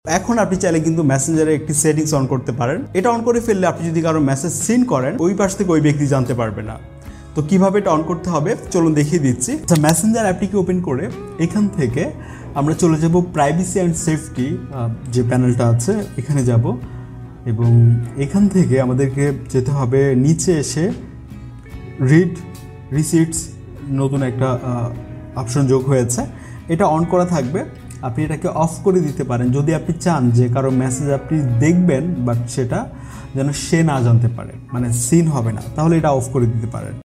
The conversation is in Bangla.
এখন আপনি চাইলে কিন্তু মেসেঞ্জারে একটি সেটিংস অন করতে পারেন। এটা অন করে ফেললে আপনি যদি কারো মেসেজ সিন করেন ওই পাশ থেকে ওই ব্যক্তি জানতে পারবে না। তো কিভাবে এটা অন করতে হবে চলুন দেখিয়ে দিচ্ছি। আচ্ছা, মেসেঞ্জার অ্যাপটিকে ওপেন করে এখান থেকে আমরা চলে যাব প্রাইভেসি অ্যান্ড সেফটি যে প্যানেলটা আছে এখানে যাব এবং এখান থেকে আমাদেরকে যেতে হবে নিচে এসে রিড রিসিটস নতুন একটা অপশন যোগ হয়েছে, এটা অন করা থাকবে। আপনি এটাকে অফ করে দিতে পারেন যদি আপনি চান যে কারো মেসেজ আপনি দেখবেন বাট সেটা যেন সে না জানতে পারে, মানে সিন হবে না, তাহলে এটা অফ করে দিতে পারেন।